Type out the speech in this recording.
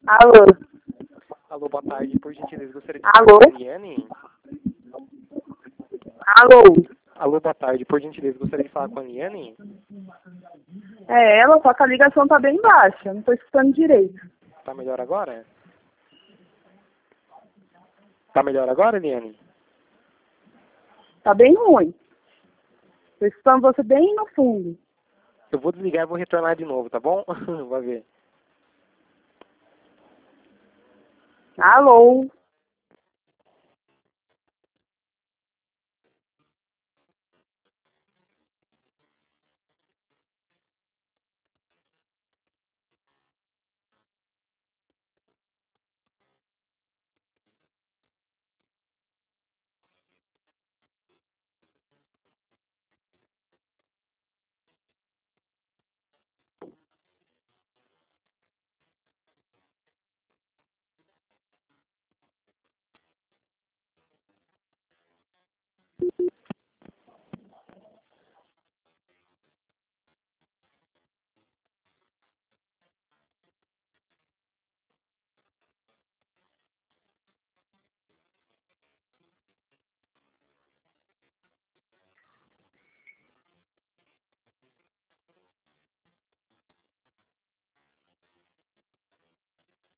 Alô? Alô, boa tarde. Por gentileza, gostaria de Alô? falar com a Eliane. Alô? Alô, boa tarde. Por gentileza, gostaria de falar com a Eliane. É ela, só que a ligação tá bem baixa, não tô escutando direito. Tá melhor agora? Tá melhor agora, Eliane? Tá bem ruim. Tô escutando você bem no fundo. Eu vou desligar e vou retornar de novo, tá bom? Vai ver. Alô?